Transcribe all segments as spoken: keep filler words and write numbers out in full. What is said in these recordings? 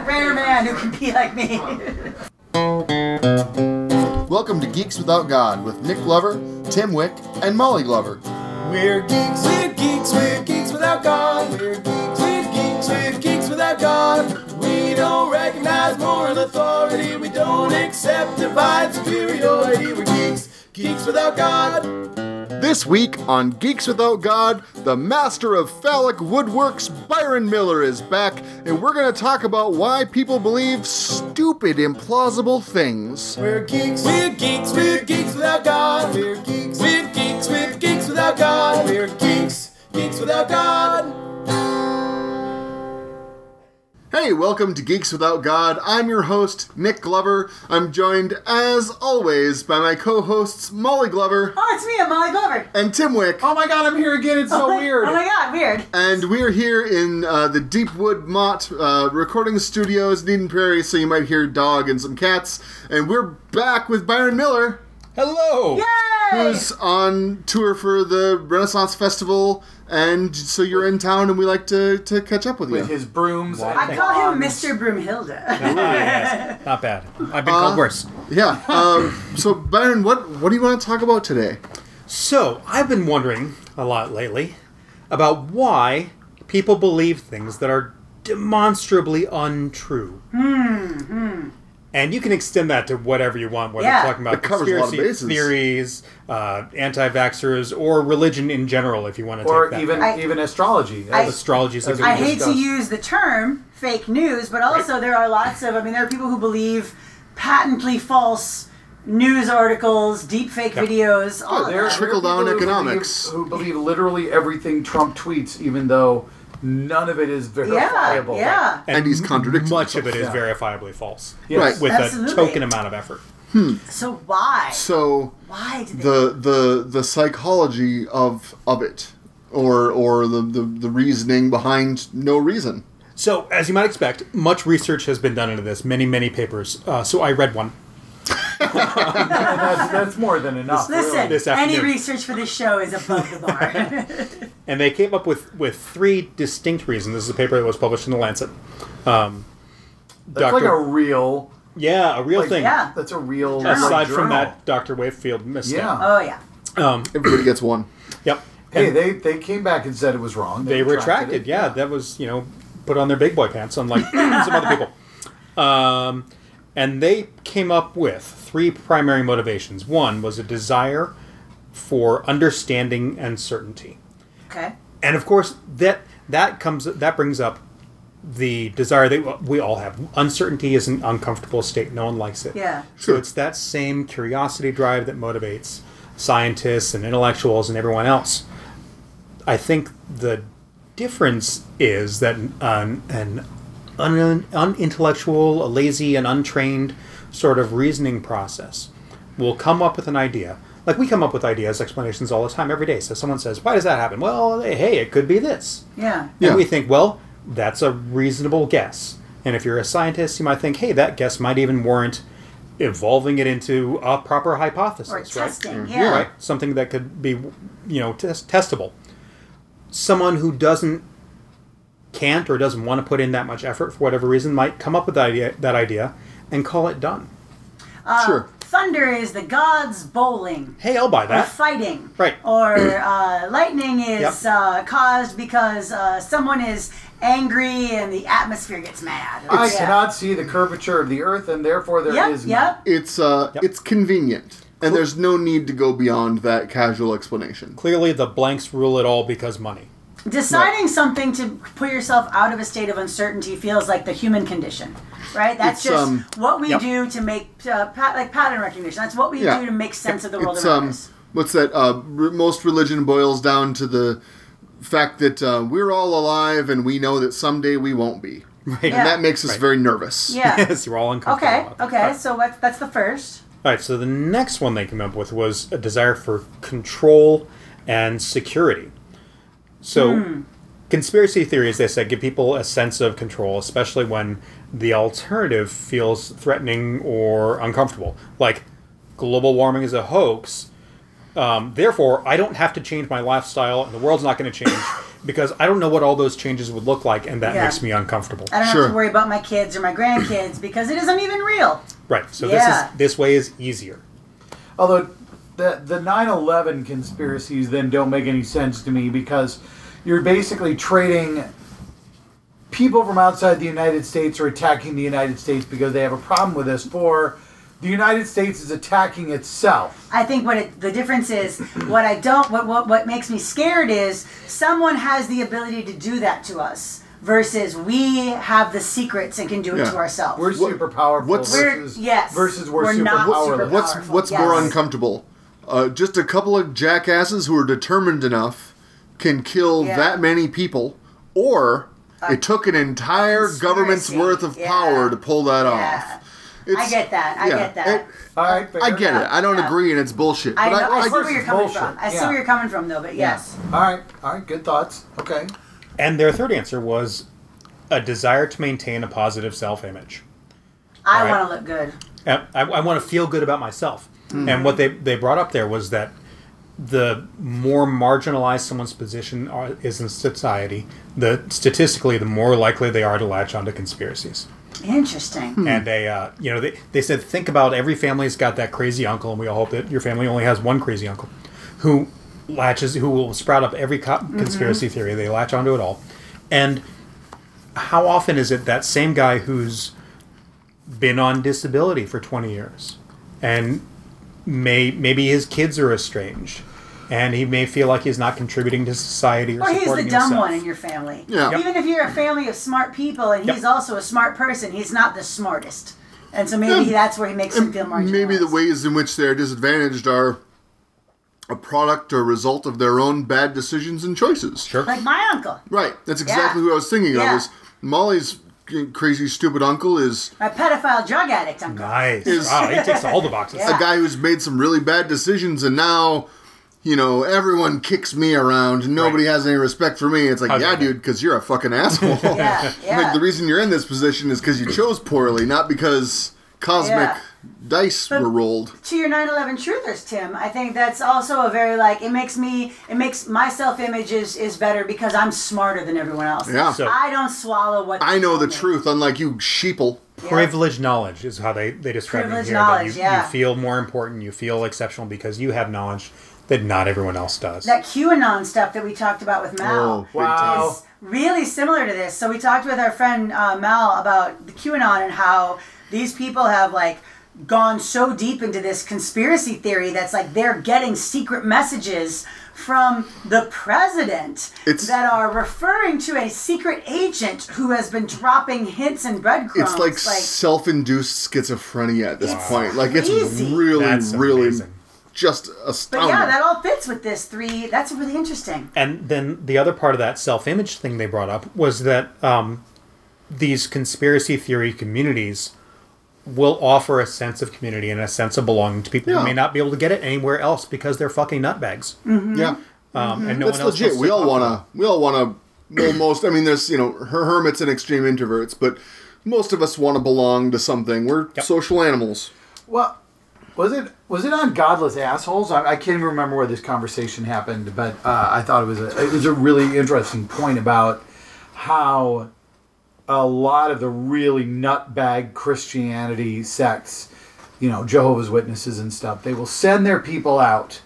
rare man who can be like me. Welcome to Geeks Without God with Nick Glover, Tim Wick, and Molly Glover. We're geeks, we're geeks, we're geeks without God. We're geeks, we're geeks, we're geeks without God. We don't recognize moral authority. We don't accept divine superiority. We're geeks, geeks without God. This week on Geeks Without God, the master of phallic woodworks, Byron Miller, is back, and we're going to talk about why people believe stupid, implausible things. We're geeks, we're geeks, we're geeks without God. We're geeks, we're geeks, we're geeks without God. We're geeks, geeks without God. Hey, welcome to Geeks Without God. I'm your host, Nick Glover. I'm joined, as always, by my co-hosts, Molly Glover. Oh, it's me, I'm Molly Glover. And Tim Wick. Oh my God, I'm here again. It's so oh, weird. Oh my God, weird. And we're here in uh, the Deepwood Mott uh, recording studios in Eden Prairie, so you might hear a dog and some cats. And we're back with Byron Miller. Hello. Yay! Who's on tour for the Renaissance Festival, and so you're in town, and we like to, to catch up with you. With his brooms. and I call him wands. Mister Broomhilda. Yes. Not bad. I've been Uh, called worse. Yeah. Um, so, Byron, what what do you want to talk about today? So, I've been wondering a lot lately about why people believe things that are demonstrably untrue. Hmm. And you can extend that to whatever you want, whether Yeah. you're talking about It covers a lot of conspiracy bases. theories, uh, anti-vaxxers, or religion in general, if you want to Or take that. even I- even astrology. I- Astrology is a As good we I one. hate to discussed. use the term fake news, but also there are lots of, I mean, there are people who believe patently false news articles, deep fake Yep. videos, all of There- that. there are Trickle-down people who economics. believe- Who believe literally everything Trump tweets, even though none of it is Yeah, verifiable. yeah. And he's contradicting much of it is Yeah. verifiably false. Yes. Right. With Absolutely. a token amount of effort. So why? So, Why do they? the the the psychology of of it, or or the, the, the reasoning behind no reason. So, as you might expect, much research has been done into this, many, many papers. Uh, so I read one. And that's, that's more than enough. Listen, really. This any afternoon. research for this show is above the bar. And they came up with, with three distinct reasons. This is a paper that was published in The Lancet. Um, That's like a real. Yeah, a real Like, thing. Yeah. That's a real. Journal. Aside like, from journal. that Doctor Wakefield misstep. Yeah. Oh, yeah. Um, Everybody gets one. yep. Hey, And they they came back and said it was wrong. they retracted. it. Yeah, that was, you know, put on their big boy pants, unlike some other people. Um, and they came up with three primary motivations. One was a desire for understanding and certainty. Okay. And of course, that that comes that brings up the desire that we all have. Uncertainty is an uncomfortable state. No one likes it. Yeah. So Sure. it's that same curiosity drive that motivates scientists and intellectuals and everyone else. I think the difference is that um, an un- unintellectual, a lazy, and untrained sort of reasoning process will come up with an idea. Like we come up with ideas, explanations all the time, every day. So someone says, why does that happen? Well, hey, it could be this. Yeah. Yeah. And we think, well, that's a reasonable guess. And if you're a scientist, you might think, hey, that guess might even warrant evolving it into a proper hypothesis, Or right? testing, yeah. Right? Something that could be, you know, test- testable. Someone who doesn't, can't, or doesn't want to put in that much effort for whatever reason might come up with that idea, that idea and call it done. Uh, Sure. Thunder is the gods bowling. Hey, I'll buy Or that. fighting. Right. Or uh, lightning is Yep. uh, caused because uh, someone is angry and the atmosphere gets mad. I Yeah. cannot see the curvature of the Earth, and therefore there is Yep, none. yep. It's uh, Yep. it's convenient, and there's no need to go beyond that casual explanation. Clearly, the blanks rule it all because money. Deciding something to put yourself out of a state of uncertainty feels like the human condition, right? That's It's, just um, what we Yep. do to make, uh, pat, like pattern recognition. That's what we Yeah. do to make sense of the world It's around um, us. what's that? Uh, re- most religion boils down to the fact that uh, we're all alive, and we know that someday we won't be, Right. Yeah. and that makes us Right. very nervous. Yeah. Yes, you're all uncomfortable. Okay, about it. okay, so what, that's the first. All right, so the next one they came up with was a desire for control and security. So, Hmm. conspiracy theories, they said, give people a sense of control, especially when the alternative feels threatening or uncomfortable. Like, global warming is a hoax, um, therefore, I don't have to change my lifestyle, and the world's not going to change because I don't know what all those changes would look like, and that Yeah. makes me uncomfortable. I don't Sure. have to worry about my kids or my grandkids because it isn't even real. Right. So Yeah. this is this way is easier. Although the the nine eleven conspiracies then don't make any sense to me because you're basically trading people from outside the United States are attacking the United States because they have a problem with us for the United States is attacking itself. I think what it, the difference is, what I don't, what, what what makes me scared is someone has the ability to do that to us versus we have the secrets and can do it Yeah. to ourselves. We're What- super powerful what's- versus We're- yes. versus we're, We're super not powerless. super What's Powerful, what's yes. more uncomfortable? Uh, just a couple of jackasses who are determined enough can kill Yeah. that many people, or it took an entire conspiracy, government's worth of yeah. power to pull that Yeah. off. I It's- get that. I yeah, get that. it- All right, fair. I get it. I don't Yeah. agree, and it's bullshit. I, But know, I, I, see where I- you're coming bullshit. from. I see Yeah. where you're coming from, though. But yes, All right, all right, good thoughts. Okay. And their third answer was a desire to maintain a positive self-image. I Right. want to look good. And I, I want to feel good about myself. And what they, they brought up there was that the more marginalized someone's position are, is in society, the statistically, the more likely they are to latch onto conspiracies. Interesting. And they, uh, you know, they, they said, think about every family's got that crazy uncle, and we all hope that your family only has one crazy uncle who latches, who will sprout up every co- conspiracy theory. They latch onto it all. And how often is it that same guy who's been on disability for twenty years and may maybe his kids are estranged and he may feel like he's not contributing to society or, Or he's the supporting dumb himself. one in your family. Yeah. Yep. Even if you're a family of smart people and Yep. he's also a smart person, he's not the smartest. And so maybe Yeah. that's where he makes him feel marginalized. maybe the ways in which they're disadvantaged are a product or result of their own bad decisions and choices. Sure. Like my uncle. Right. That's exactly Yeah. who I was thinking Yeah. of. Is Molly's crazy, stupid uncle is My pedophile drug addict uncle. Nice. Is- Wow, he ticks all the boxes. Yeah. a guy who's made some really bad decisions, and now, you know, everyone kicks me around and nobody Right. has any respect for me. It's like, How yeah, dare they? dude, because you're a fucking asshole. Yeah, yeah. Like, the reason you're in this position is because you chose poorly, not because cosmic Yeah. dice But- were rolled. To your nine eleven truthers, Tim, I think that's also a very, like, it makes me, it makes my self-image is, is better because I'm smarter than everyone else. Yeah. So- I don't swallow what I they know tell the me. truth, unlike you sheeple. Yeah. Privileged knowledge is how they, they describe Privileged it here. that knowledge, you, yeah. you feel more important, you feel exceptional because you have knowledge that not everyone else does. That QAnon stuff that we talked about with Mal. Oh, big Wow. time. is really similar to this. So we talked with our friend uh, Mal about the QAnon and how these people have like gone so deep into this conspiracy theory that's like they're getting secret messages from the president It's- that are referring to a secret agent who has been dropping hints and breadcrumbs. It's like, self-induced schizophrenia at this It's point. Like, it's crazy. really, That's really amazing. just but astounding. yeah, that all fits with this three. That's really interesting. And then the other part of that self-image thing they brought up was that um, these conspiracy theory communities will offer a sense of community and a sense of belonging to people Yeah. who may not be able to get it anywhere else because they're fucking nutbags. yeah. Um, and no That's one else legit. wants We to all talk want about to. We all want to. Well, most. I mean, there's you know, her hermits and extreme introverts, but most of us want to belong to something. We're Yep. social animals. Well, was it was it on Godless Assholes? I, I can't even remember where this conversation happened, but uh, I thought it was a it was a really interesting point about how a lot of the really nutbag Christianity sects, you know, Jehovah's Witnesses and stuff, they will send their people out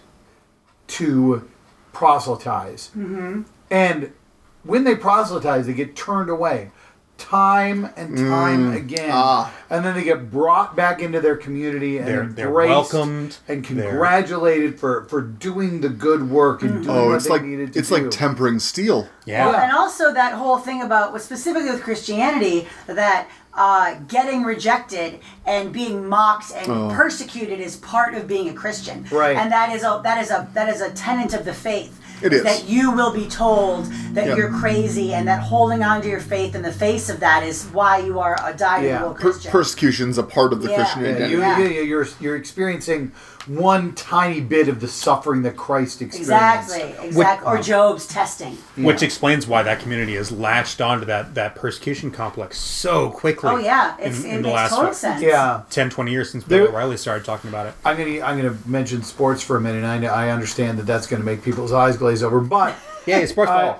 to proselytize, mm-hmm. and when they proselytize, they get turned away. Time and time again, ah. and then they get brought back into their community and They're- they're embraced welcomed, and they're- congratulated for, for doing the good work and doing Oh, what it's they like needed to it's do. like tempering steel. Yeah. Well, and also that whole thing about, well, specifically with Christianity, that uh, getting rejected and being mocked and Oh. persecuted is part of being a Christian. Right. And that is a that is a that is a tenet of the faith. It is. That you will be told that Yep. you're crazy, and that holding on to your faith in the face of that is why you are a dyed-in-the-wool Per- Christian. persecution's a part of the Yeah. Christian Yeah, identity. you, Yeah. you, you're you're experiencing one tiny bit of the suffering that Christ experienced. exactly, exactly. Or Job's testing. Which explains why that community has latched onto that, that persecution complex so quickly. Oh yeah, it's, in, it in the makes last total sense. Yeah, ten, twenty years since There- Bill O'Reilly started talking about it. I'm gonna I'm gonna mention sports for a minute. I know, I understand that that's gonna make people's eyes glaze over, but Yeah, sports Uh, ball.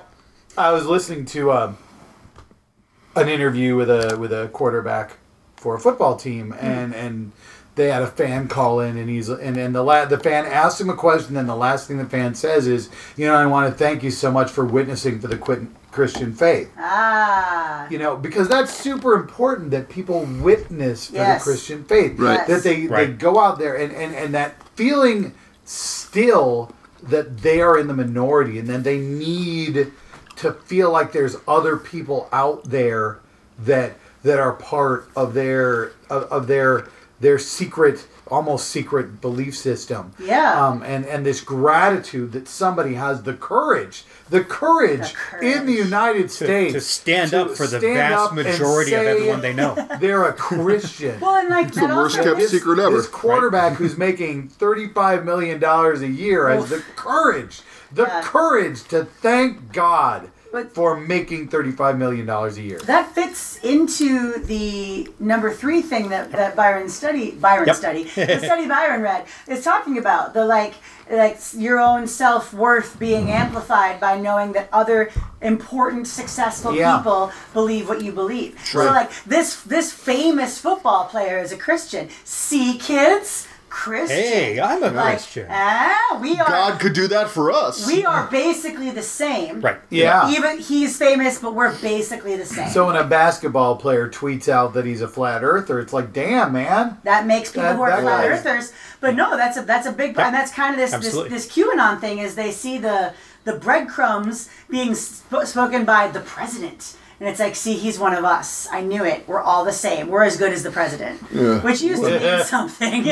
I was listening to um, an interview with a with a quarterback for a football team, and and they had a fan call in, and he's and, and the la- the fan asked him a question, and the last thing the fan says is, you know, I want to thank you so much for witnessing for the quit- Christian faith. Ah. You know, because that's super important that people witness for Yes. the Christian faith. Right. That they, they Right. go out there and, and, and that feeling still that they are in the minority, and then they need to feel like there's other people out there that that are part of their of, of their their secret, almost secret belief system. Yeah. Um, and, and this gratitude that somebody has the courage, the courage, The courage. in the United To, States to stand to up for the stand vast up and majority of say everyone they know. they're a Christian. Well, and like It's the that worst also, kept This- secret ever. This quarterback who's making thirty-five million dollars a year has the courage, the Yeah. courage to thank God But- for making thirty-five million dollars a year. that fits into the number three thing that, that Byron study Byron Yep. study the study Byron read is talking about the like like your own self-worth being amplified by knowing that other important successful Yeah. people believe what you believe. Sure. So like this this famous football player is a Christian. See, kids, Christian. Hey, I'm a like, Christian. ah, we are God could do that for us. we are basically the same. Right. Yeah. Even he's famous, but we're basically the same. So when a basketball player tweets out that he's a flat earther, it's like, damn, man. That makes people That- who are that flat was- earthers. But no, that's a that's a big Yeah, and that's kind of this, this absolutely. this QAnon thing is they see the the breadcrumbs being sp- spoken by the president. And it's like, see, he's one of us. I knew it. We're all the same. We're as good as the president. Yeah. Which used to mean something.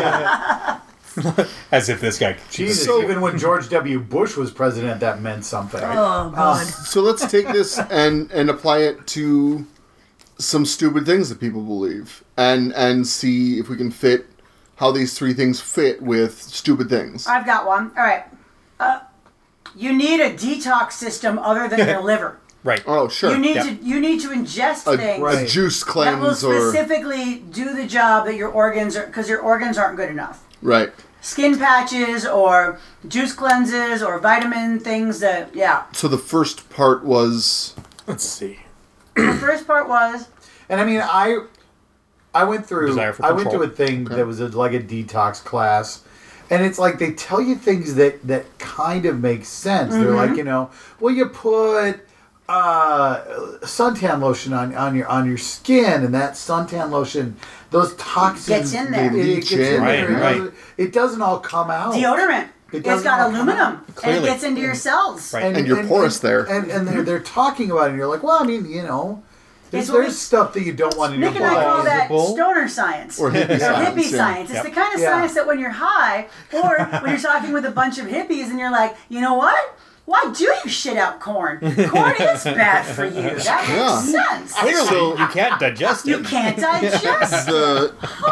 As if this guy. Jesus, So- even when George W. Bush was president, that meant something. Oh, God. So let's take this and and apply it to some stupid things that people believe, and and see if we can fit how these three things fit with stupid things. I've got one. All right. Uh, you need a detox system other than your liver. Right. Oh, sure. You need Yep. to you need to ingest a, things a juice that will cleanse or specifically do the job that your organs are, because your organs aren't good enough. right. Skin patches or juice cleanses or vitamin things that, yeah. So the first part was Let's see. The first part was, And I mean, I I went through Desire for I went to control. a thing that was a, like a detox class, and it's like they tell you things that that kind of make sense. They're Mm-hmm. like, you know, well, you put uh, suntan lotion on, on your on your skin, and that suntan lotion, those toxins Gets in there. It, it Leach gets in in. there. Right, It right. doesn't- It doesn't all come out. deodorant. It It's doesn't got all come aluminum. out. And it Clearly. gets into your cells. Right. And you're porous there. And, and they're, they're talking about it, and you're like, well, I mean, you know, there's, It's what we- there's stuff that you don't want in your Nick and I call body. that Plausible. stoner science. or hippie Or science. hippie yeah. science. It's Yep. the kind of Yeah. science that when you're high, or when you're talking with a bunch of hippies and you're like, you know what? Why do you shit out corn? Corn is bad for you. That Yeah. makes sense. Clearly, So- you can't digest it. You can't digest. The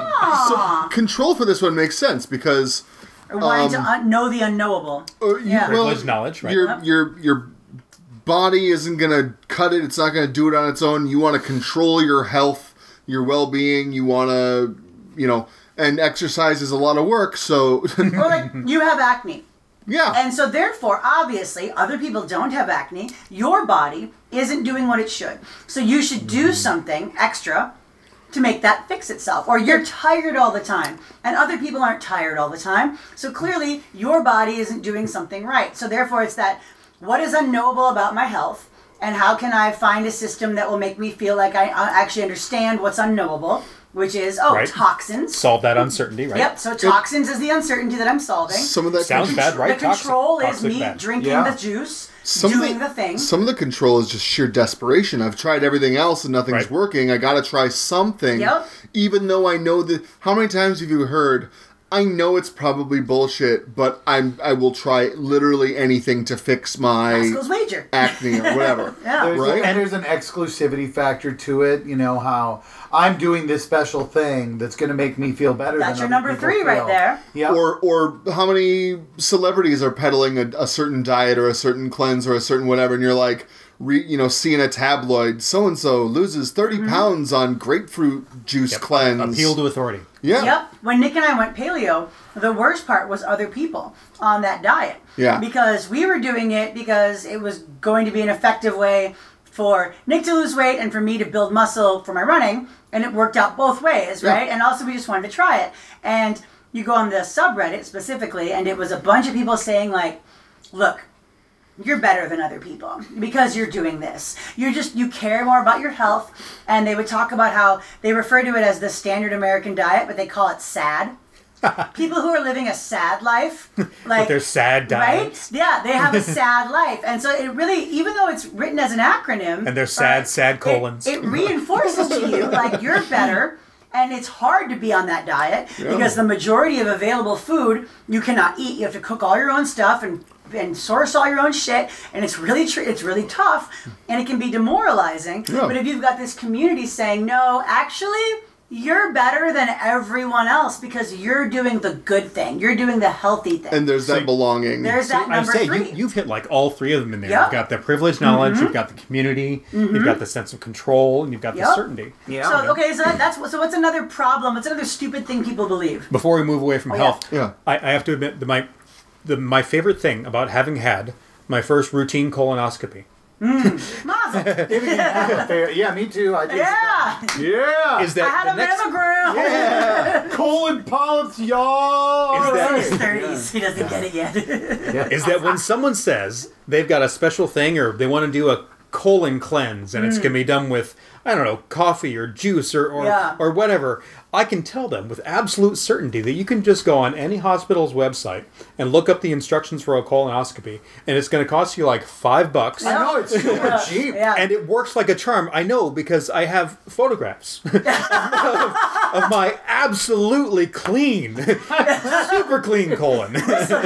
Huh. control for this one makes sense because Or wanting to um, un- know the unknowable. uh, you, Yeah. well, Privileged knowledge, right? your Yep. your your body isn't gonna cut it. It's not gonna do it on its own. You want to control your health, your well-being. You want to, you know, and exercise is a lot of work. So Or like, you have acne. yeah, And so therefore, obviously, other people don't have acne. Your body isn't doing what it should. So you should do something extra to make that fix itself. Or you're tired all the time, and other people aren't tired all the time. So clearly, your body isn't doing something right. So therefore, it's that, what is unknowable about my health, and how can I find a system that will make me feel like I uh, actually understand what's unknowable, which is, oh, Right. toxins. Solve that uncertainty, right? Yep, so toxins is the uncertainty that I'm solving. some of that Sounds control- bad, right? The control Toxic- is toxic me bad. drinking Yeah. the juice, Some of doing the, thing. Some of the control is just sheer desperation. I've tried everything else and nothing's Right. working. I gotta try something. Yep. Even though I know that. How many times have you heard? I know it's probably bullshit, but I'm I will try literally anything to fix my Pascal's wager. acne or whatever. Yeah. There's Right? and there's an exclusivity factor to it. You know how I'm doing this special thing that's going to make me feel better. That's than your other number people three right feel. there. Yeah. Or or how many celebrities are peddling a, a certain diet or a certain cleanse or a certain whatever, and you're like, re, you know, see in a tabloid, so and so loses thirty Mm-hmm. pounds on grapefruit juice cleanse. Appeal to authority. Yeah. Yep. When Nick and I went paleo, the worst part was other people on that diet. Yeah. Because we were doing it because it was going to be an effective way for Nick to lose weight and for me to build muscle for my running. And it worked out both ways, right? Yeah. And also we just wanted to try it. And you go on the subreddit specifically, and it was a bunch of people saying like, look, you're better than other people because you're doing this. You're just, you care more about your health. And they would talk about how they refer to it as the standard American diet, but they call it SAD. People who are living a sad life. Like, With their sad diets. Right? Yeah, they have a sad life. And so it really, even though it's written as an acronym. And they're sad, right, sad it- colons. It, reinforces to you, like, you're better. And it's hard to be on that diet Yeah. because the majority of available food you cannot eat. You have to cook all your own stuff and and source all your own shit, and it's really tr- it's really tough, and it can be demoralizing. Yeah. But if you've got this community saying, no, actually, you're better than everyone else because you're doing the good thing, you're doing the healthy thing. And there's that So- belonging. There's that I'm number saying three. you, you've hit like all three of them in there. Yep. You've got the privileged knowledge, you've got the community, you've got the sense of control, and you've got the Yep. certainty. Yeah. so okay, so that, that's so. What's another problem? What's another stupid thing people believe? Before we move away from Oh, yeah. health, Yeah. I, I have to admit that my the my favorite thing about having had my first routine colonoscopy Mazel. yeah, me too. I did. Yeah, Yeah. is I that had the a next mammogram. Yeah. Colon polyps, y'all. Is He's that- in his thirties. He doesn't get it yet. is that when someone says they've got a special thing or they want to do a colon cleanse and it's going to be done with I don't know coffee or juice or or, Yeah. or whatever, I can tell them with absolute certainty that you can just go on any hospital's website and look up the instructions for a colonoscopy, and it's going to cost you like five bucks. I know, it's super cheap. Yeah. And it works like a charm. I know because I have photographs of, of my absolutely clean, super clean colon.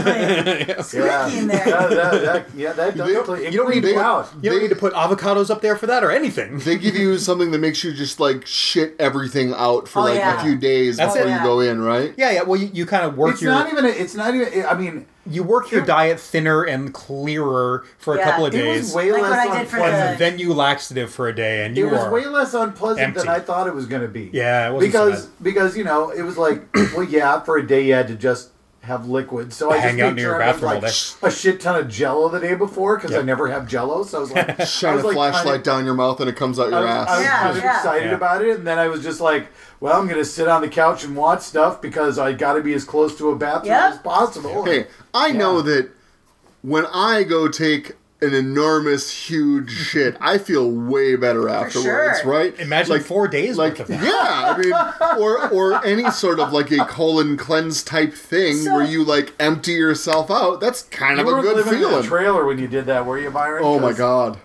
Yeah. Tricky in there. That, that, that, yeah, that does They- clean- it you don't need cleans to you out. You don't They- need to put avocados up there for that or anything. They give you something that makes you just like shit everything out for Oh, like yeah. a few days That's before it. you go in, right? Yeah, yeah. Well, you, you kind of work It's your not even. A, it's not even. I mean, you work your diet thinner and clearer for a Yeah. couple of it days, was way Like what less I did for unpleasant. and then you laxative for a day, and It you was are. way less unpleasant empty. than I thought it was going to be. Yeah, it wasn't so because bad. because you know it was like well yeah for a day you had to just have liquid so I Hang just out made near sure your I had, bathroom all like day. a shit ton of Jello the day before because I Yep. never have Jello so I was like Shine I was a like flashlight kinda- down your mouth and it comes out I your was, ass. I was Yeah, kind of yeah. excited Yeah. about it, and then I was just like, "Well, I'm gonna sit on the couch and watch stuff because I got to be as close to a bathroom Yeah. as possible." Hey, I know Yeah. that when I go take an enormous, huge shit, I feel way better afterwards, sure. right? Imagine like, four days like worth of that. yeah, I mean, or or any sort of like a colon cleanse type thing So- where you like empty yourself out. That's kind You of a weren't good living in a feeling. trailer when you did that, were you, Byron? Oh my 'Cause- god.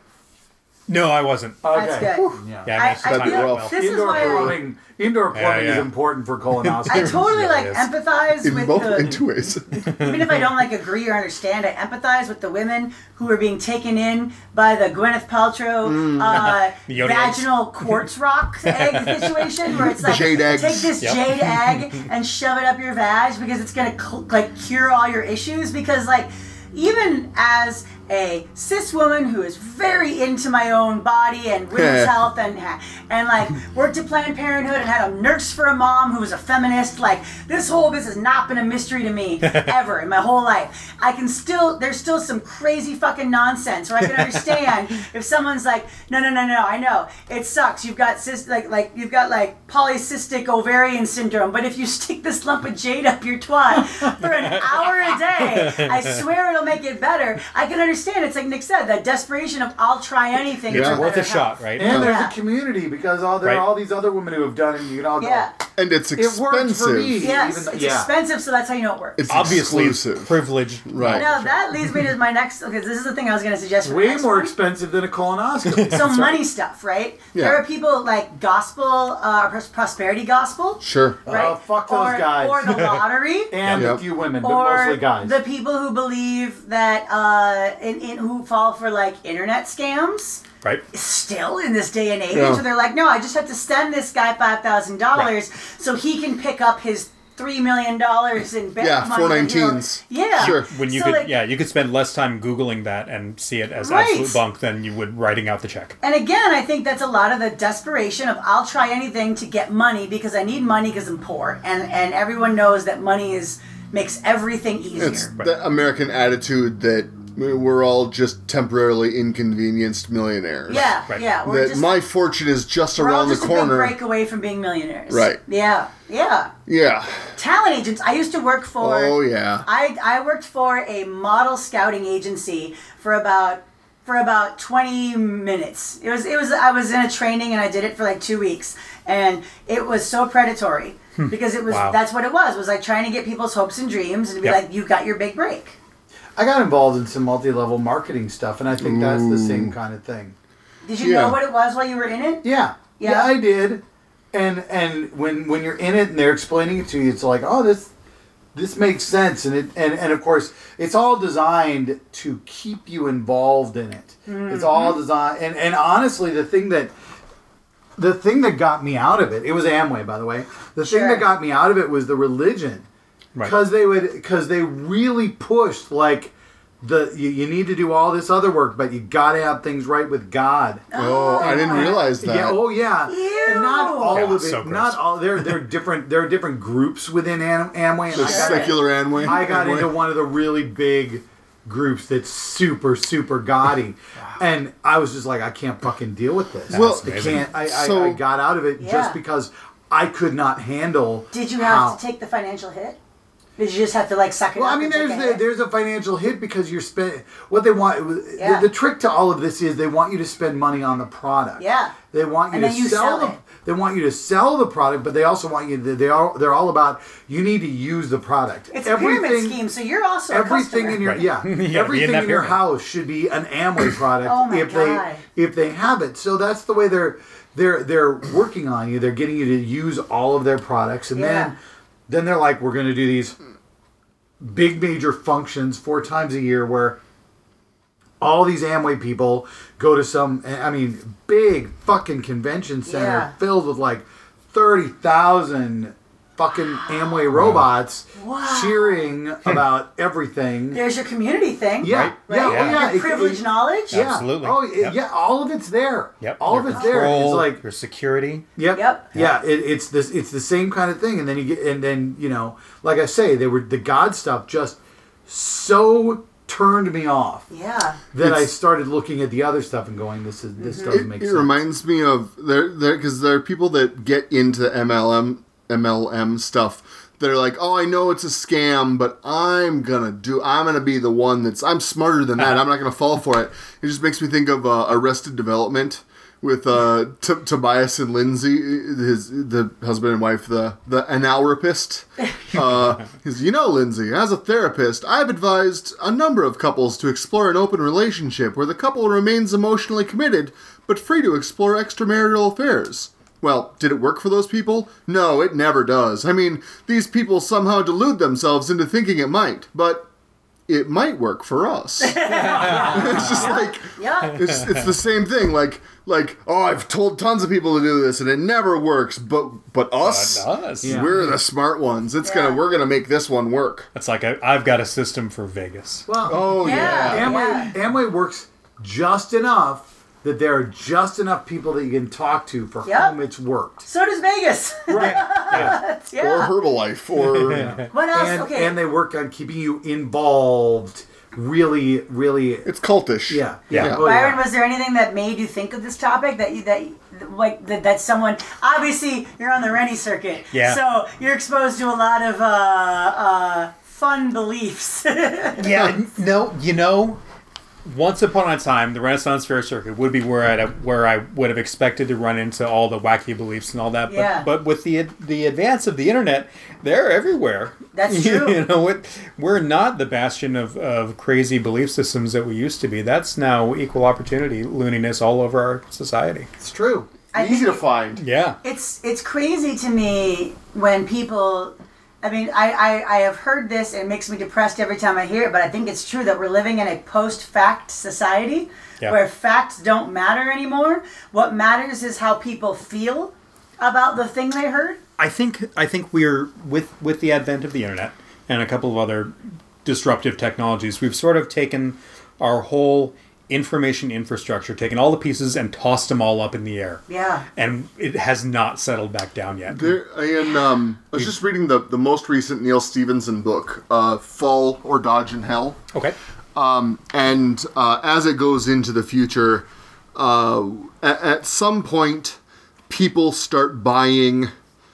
No, I wasn't. Okay. That's good. Yeah. Yeah, I I, managed to I time That'd be that rough. well. This is Indoor why I, plumbing, indoor plumbing yeah. is important for colonoscopy. I totally like Yes. empathize In with both the in two ways. even if I don't like agree or understand, I empathize with the women who are being taken in by the Gwyneth Paltrow Mm. uh, The yoni eggs. vaginal quartz rock egg situation, where it's like Jade eggs. take this Yep. jade egg and shove it up your vag because it's gonna cl- like cure all your issues. Because like even as a cis woman who is very into my own body and women's health and and like worked at Planned Parenthood and had a nurse for a mom who was a feminist, like this whole this has not been a mystery to me ever in my whole life. I can still there's still some crazy fucking nonsense where I can understand if someone's like, no no no no I know it sucks, you've got cis like like you've got like polycystic ovarian syndrome, but if you stick this lump of jade up your twat for an hour a day, I swear it'll make it better. I can understand. It's like Nick said, that desperation of I'll try anything. It's for It's worth better a shot, health. right? And there's Yeah. a community because all there are Right. all these other women who have done it. And you can all go. Yeah. And it's It expensive. worked for me. Yes, Even though- it's yeah. expensive, so that's how you know it works. It's Obviously, exclusive. privileged. Right. Now that leads me to my next. Okay, this is the thing I was going to suggest. For the Way next more one. expensive than a colonoscopy. So money stuff, right? Yeah. There are people like gospel, uh, pros- prosperity gospel, Sure. right? Oh, fuck those or, guys. Or the lottery. and Yep. a few women, but Or mostly guys. the people who believe that uh, in, in who fall for like internet scams. Right? Still in this day and age, Yeah. where they're like, no, I just have to send this guy five thousand dollars so he can pick up his three million dollars in bank Yeah, money. four you know. nineteens. Yeah. Sure. When you So, could, like, yeah, you could spend less time Googling that and see it as Right. absolute bunk than you would writing out the check. And again, I think that's a lot of the desperation of I'll try anything to get money because I need money because I'm poor, and and everyone knows that money is makes everything easier. It's the American attitude that we're all just temporarily inconvenienced millionaires. yeah, Right. yeah. We're That just, my fortune is just we're all around the just a big corner. break away from being millionaires. Right. Yeah, yeah. Yeah. Talent agents. I used to work for. Oh yeah. I I worked for a model scouting agency for about for about twenty minutes. It was it was I was in a training and I did it for like two weeks, and it was so predatory because it was Wow. that's what it was was like trying to get people's hopes and dreams and to be Yep. like, you got your big break. I got involved in some multi-level marketing stuff, and I think that's the same kind of thing. Did you Yeah. know what it was while you were in it? Yeah, yeah, Yeah? I did. And and when when you're in it and they're explaining it to you, it's like, oh, this this makes sense, and it and, and of course it's all designed to keep you involved in it. It's all designed, and and honestly, the thing that the thing that got me out of it, it was Amway, by the way. The thing Sure. that got me out of it was the religion. Right. Because they would, because they really pushed like the you, you need to do all this other work, but you got to have things right with God. Oh, I didn't realize that. Yeah. Oh, yeah. And not all Yeah, of it. so gross. not all. There, there are different. There are different groups within Am- Amway. And The I got, secular Amway. I got Amway. into one of the really big groups that's super, super gaudy, and I was just like, I can't fucking deal with this. Well, I can't. I, so- I, I got out of it Yeah. just because I could not handle. Did you have how- to take the financial hit? Did you just have to like suck it Well, up I mean, and take there's a the, hit? there's a financial hit because you're spending. What they want, Yeah. the, the trick to all of this is they want you to spend money on the product. Yeah. They want you And to then you sell, sell the. it. They want you to sell the product, but they also want you. To, they are. They're all about. You need to use the product. It's a pyramid scheme, so you're also a Everything customer. in your Right. yeah, You gotta be in everything that in your pyramid. house should be an Amway product Oh my if God. they if they have it. So that's the way they're they're they're working on you. They're getting you to use all of their products, and Yeah. then then they're like, we're going to do these big major functions four times a year where all these Amway people go to some, I mean, big fucking convention center Yeah. filled with like thirty thousand fucking Amway robots Wow. cheering about everything. There's your community thing. Yeah, Right. yeah, oh, Yeah. yeah. Your it- privilege it- knowledge. Yeah. Absolutely. Oh, it- Yep. yeah. All of it's there. Yep. All Your of it's there. It's control, like, your security. yep, Yep. yeah. It, it's this. It's the same kind of thing. And then you get, and then you know, like I say, they were the God stuff just so turned me off Yeah. that I It's- started looking at the other stuff and going, this is this doesn't It, make it sense. reminds me of there there because there are people that get into M L M M L M stuff. They're like, oh, I know it's a scam, but I'm gonna do. I'm gonna be the one that's. I'm smarter than that. I'm not gonna fall for it. It just makes me think of uh, Arrested Development with uh, T- Tobias and Lindsay, his the husband and wife, the the analrapist. Uh, he's, you know, Lindsay, as a therapist, I've advised a number of couples to explore an open relationship where the couple remains emotionally committed but free to explore extramarital affairs. Well, did it work for those people? No, it never does. I mean, these people somehow delude themselves into thinking it might, but it might work for us. It's just like Yeah. it's it's the same thing. Like like oh, I've told tons of people to do this and it never works, but but us, But us. Yeah. we're the smart ones. It's Yeah. gonna we're gonna make this one work. It's like a, I've got a system for Vegas. Well, Oh Yeah. yeah. Amway, Amway works just enough that there are just enough people that you can talk to for Yep. whom it's worked. So does Vegas. Right. Yeah. yeah. Or Herbalife, or What else? And, okay. and they work on keeping you involved. Really, really. it's cultish. Yeah. Yeah. Oh, Byron, yeah. was there anything that made you think of this topic that you that like that, that someone obviously you're on the Rennie circuit, Yeah. so you're exposed to a lot of uh, uh, fun beliefs. Yeah, no, you know, once upon a time, the Renaissance Fair Circuit would be where I where I would have expected to run into all the wacky beliefs and all that. But, Yeah. but with the the advance of the internet, they're everywhere. That's true. You know, it, we're not the bastion of, of crazy belief systems that we used to be. That's now equal opportunity looniness all over our society. It's true. I Easy think to find. Yeah. It's it's crazy to me when people. I mean, I, I, I have heard this and it makes me depressed every time I hear it, but I think it's true that we're living in a post-fact society Yeah. where facts don't matter anymore. What matters is how people feel about the thing they heard? I think I think we're with with the advent of the internet and a couple of other disruptive technologies, we've sort of taken our whole information infrastructure, taken all the pieces and tossed them all up in the air. Yeah. And it has not settled back down yet. There, and um, I was just reading the, the most recent Neil Stephenson book, uh, Fall or Dodge in Hell. Okay. Um, and uh, as it goes into the future, uh, at, at some point, people start buying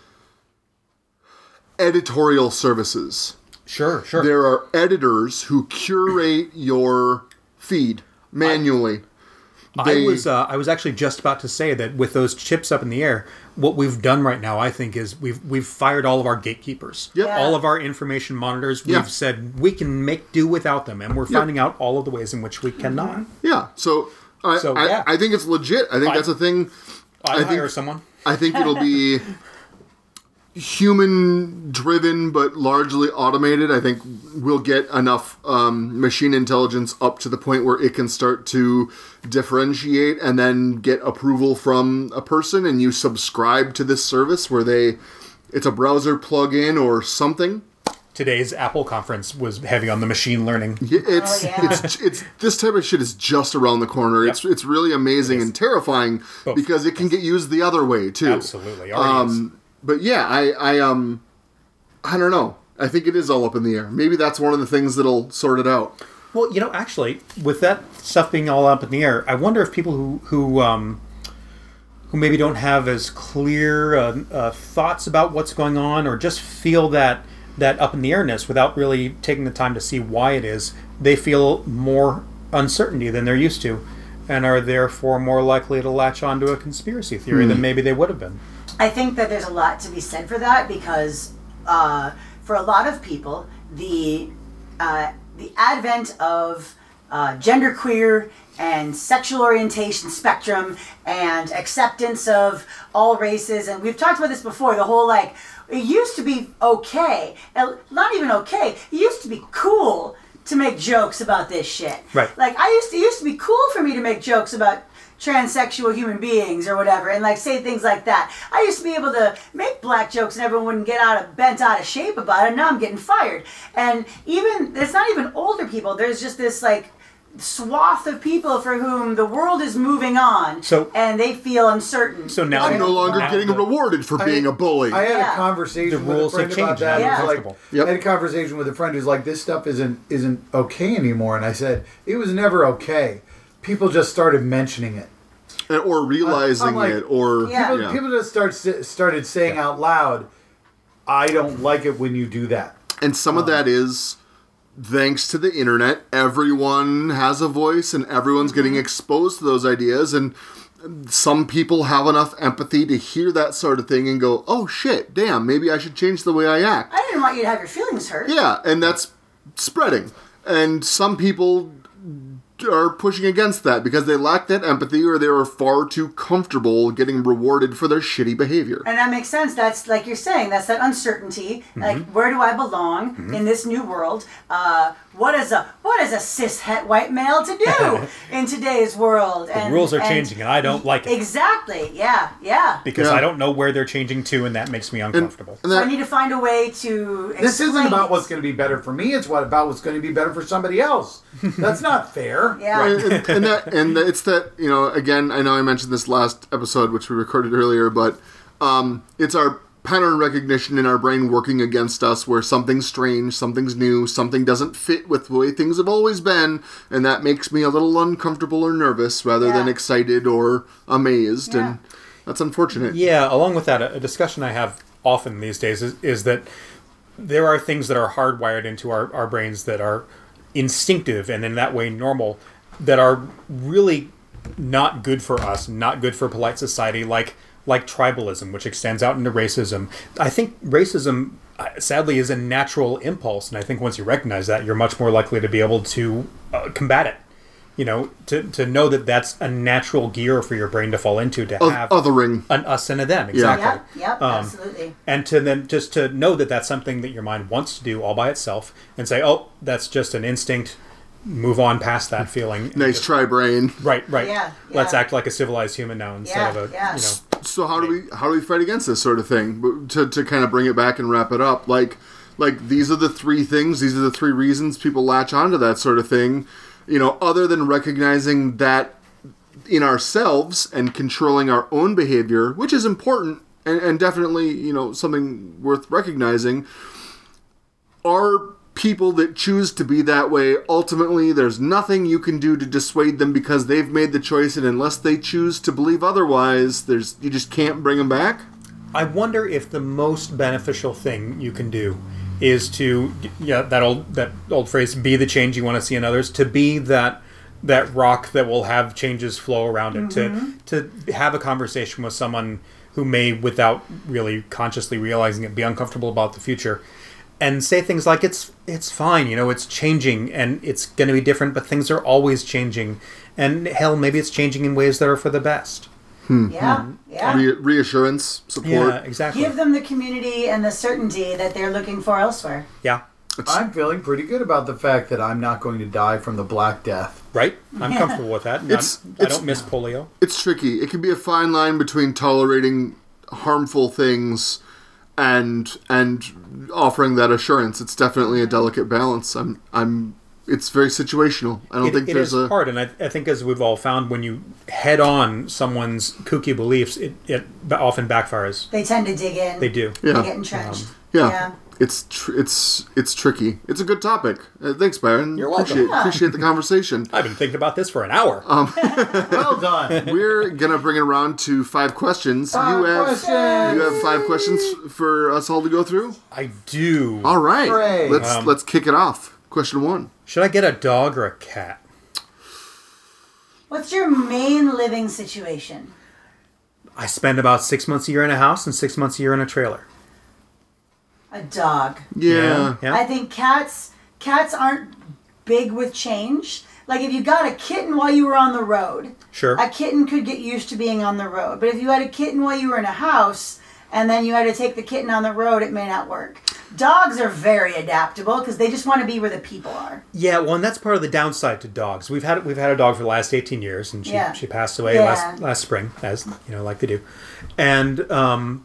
editorial services. Sure, sure. There are editors who curate your feed manually. I They- was uh, I was actually just about to say that with those chips up in the air, what we've done right now, I think, is we've we've fired all of our gatekeepers. Yep. Yeah. All of our information monitors. We've Yeah. said we can make do without them, and we're Yep. finding out all of the ways in which we cannot. Yeah, so, I, So, I, yeah. I think it's legit. I think I- that's a thing. I'd I think- hire someone. I think it'll be human driven but largely automated. I think we'll get enough um, machine intelligence up to the point where it can start to differentiate and then get approval from a person, and you subscribe to this service where they it's a browser plugin or something. Today's Apple conference was heavy on the machine learning. Yeah, It's Oh, yeah. it's it's this type of shit is just around the corner. It's it's really amazing and terrifying Both. because it can get used the other way too. Absolutely. Already is. Um, but yeah, I, I um, I don't know. I think it is all up in the air. Maybe that's one of the things that'll sort it out. Well, you know, actually, with that stuff being all up in the air, I wonder if people who who um, who maybe don't have as clear uh, uh, thoughts about what's going on, or just feel that that up in the airness without really taking the time to see why it is, they feel more uncertainty than they're used to, and are therefore more likely to latch onto a conspiracy theory than maybe they would have been. I think that there's a lot to be said for that because uh, for a lot of people, the uh, the advent of uh, genderqueer and sexual orientation spectrum and acceptance of all races, and we've talked about this before, the whole like, it used to be okay, and not even okay, it used to be cool to make jokes about this shit. Right. Like, I used to, it used to be cool for me to make jokes about transsexual human beings or whatever, and like say things like that. I used to be able to make black jokes and everyone wouldn't get out of bent out of shape about it. Now I'm getting fired. And even it's not even older people. There's just this like swath of people for whom the world is moving on, So- and they feel uncertain. So now I'm no longer now getting the- rewarded for being a bully. I had Yeah. a conversation The with rules a friend have about changed. that. Yeah. It was like, Comfortable. Yep. I had a conversation with a friend who's like, "This stuff isn't isn't okay anymore," and I said, "It was never okay. People just started mentioning it. And- or realizing I'm like- it, or Yeah. People, people just start started saying out loud, I don't like it when you do that." And some of that is thanks to the internet. Everyone has a voice, and everyone's getting exposed to those ideas. And some people have enough empathy to hear that sort of thing and go, "Oh shit, damn, maybe I should change the way I act." I didn't want you to have your feelings hurt. Yeah, and that's spreading. And some people are pushing against that because they lack that empathy, or they are far too comfortable getting rewarded for their shitty behavior. And that makes sense. That's like you're saying. That's that uncertainty. Like, where do I belong in this new world? Uh, what is a what is a cis het white male to do in today's world? The rules are changing, and I don't like it. Exactly. Yeah. Yeah. Because Yeah. I don't know where they're changing to, and that makes me uncomfortable. And So I that, need to find a way to. This isn't explain about it. what's going to be better for me. It's what about what's going to be better for somebody else. That's not fair. Yeah. and, and that and it's that, you know, again, I know I mentioned this last episode, which we recorded earlier, but um, it's our pattern recognition in our brain working against us, where something's strange, something's new, something doesn't fit with the way things have always been, and that makes me a little uncomfortable or nervous rather Yeah. than excited or amazed, Yeah. and that's unfortunate. Yeah, along with that, a a discussion I have often these days is, is that there are things that are hardwired into our, our brains that are instinctive and in that way normal, that are really not good for us, not good for polite society, like like tribalism, which extends out into racism. I think racism, uh, sadly, is a natural impulse, and I think once you recognize that, you're much more likely to be able to uh, combat it. You know, to, to know that that's a natural gear for your brain to fall into, to Oth- have othering. an us and a them, exactly. Yep. Yep. Um, absolutely. And to then just to know that that's something that your mind wants to do all by itself, and say, oh, that's just an instinct, move on past that feeling. and Nice just- try, brain. Right, right. Yeah, Let's yeah. act like a civilized human now instead Yeah, of a, yeah. you know. So how do we how do we fight against this sort of thing? But To to kind of bring it back and wrap it up, like like these are the three things, these are the three reasons people latch onto that sort of thing. You know, other than recognizing that in ourselves and controlling our own behavior, which is important and, and definitely, you know, something worth recognizing, are people that choose to be that way, ultimately there's nothing you can do to dissuade them because they've made the choice, and unless they choose to believe otherwise, there's you just can't bring them back. I wonder if the most beneficial thing you can do is to, yeah, that old that old phrase, be the change you want to see in others, to be that that rock that will have changes flow around it, mm-hmm. to to have a conversation with someone who may, without really consciously realizing it, be uncomfortable about the future. And say things like, it's it's fine, you know, it's changing, and it's going to be different, but things are always changing. And hell, maybe it's changing in ways that are for the best. Hmm. Yeah, hmm. yeah. Re- reassurance, support. Yeah, exactly. Give them the community and the certainty that they're looking for elsewhere. Yeah. I'm feeling pretty good about the fact that I'm not going to die from the Black Death. Right? I'm Yeah. comfortable with that. It's- I'm- I it's- don't miss polio. It's tricky. It can be a fine line between tolerating harmful things and and offering that assurance. It's definitely a delicate balance. I'm I'm it's very situational. I don't It, think it there's is a hard, and I, I think as we've all found, when you head on someone's kooky beliefs, it, it often backfires. They tend to dig in. They do. Yeah. They get entrenched. yeah. yeah. It's tr- it's it's tricky. It's a good topic. Uh, thanks, Byron. You're welcome. Appreciate, Yeah. appreciate the conversation. I've been thinking about this for an hour. Well done. We're gonna bring it around to five questions. Five you have questions. you have five questions for us all to go through. I do. All right, Hooray. let's Um, let's kick it off. Question one. Should I get a dog or a cat? What's your main living situation? I spend about six months a year in a house and six months a year in a trailer. A dog. Yeah. Yeah. I think cats cats aren't big with change. Like if you got a kitten while you were on the road, Sure. a kitten could get used to being on the road. But if you had a kitten while you were in a house and then you had to take the kitten on the road, it may not work. Dogs are very adaptable because they just want to be where the people are. Yeah, well, and that's part of the downside to dogs. We've had we've had a dog for the last eighteen years, and she Yeah. she passed away Yeah. last last spring, as you know, like they do. And um,